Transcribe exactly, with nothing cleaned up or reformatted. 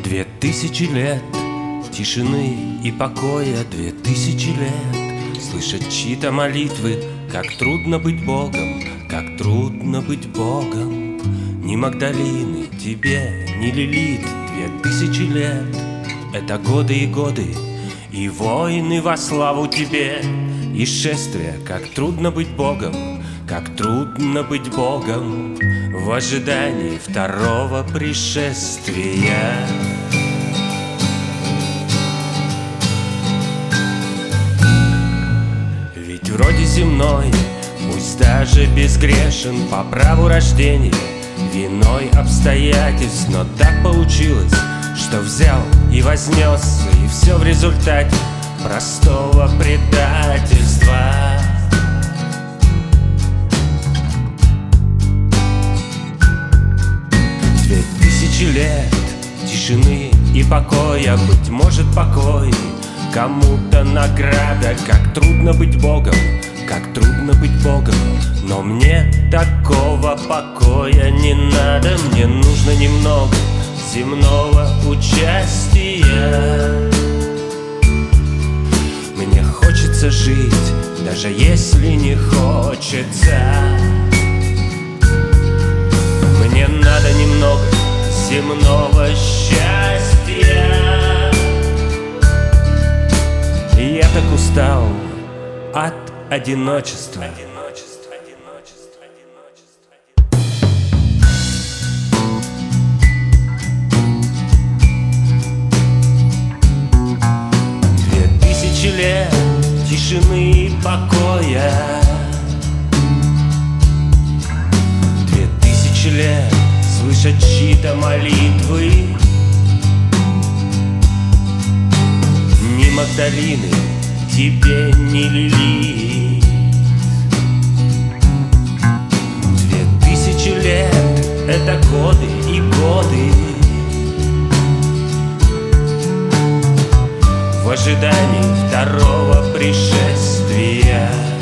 Две тысячи лет тишины и покоя, две тысячи лет слышать чьи-то молитвы. Как трудно быть Богом, как трудно быть Богом. Ни Магдалины тебе, ни Лилит. Две тысячи лет — это годы и годы, и войны во славу тебе, и шествия. Как трудно быть Богом, как трудно быть Богом в ожидании второго пришествия. Ведь вроде земной, пусть даже безгрешен по праву рождения, виной обстоятельств, но так получилось, что взял и вознесся, и все в результате простого предательства. Две тысячи лет тишины и покоя, быть может покой, кому-то награда. Как трудно быть Богом, как трудно быть Богом, но мне такого покоя не надо. Мне нужно немного земного участия. Мне хочется жить, даже если не хочется. Мне надо немного земного счастья. И я так устал от одиночества. Одиночество, одиночество, одиночество, одиночество. Две тысячи лет тишины и покоя. Две тысячи лет слышать чьи-то молитвы. Ни Магдалины тебе, ни Лилит. Две тысячи лет — это годы и годы в ожидании второго пришествия.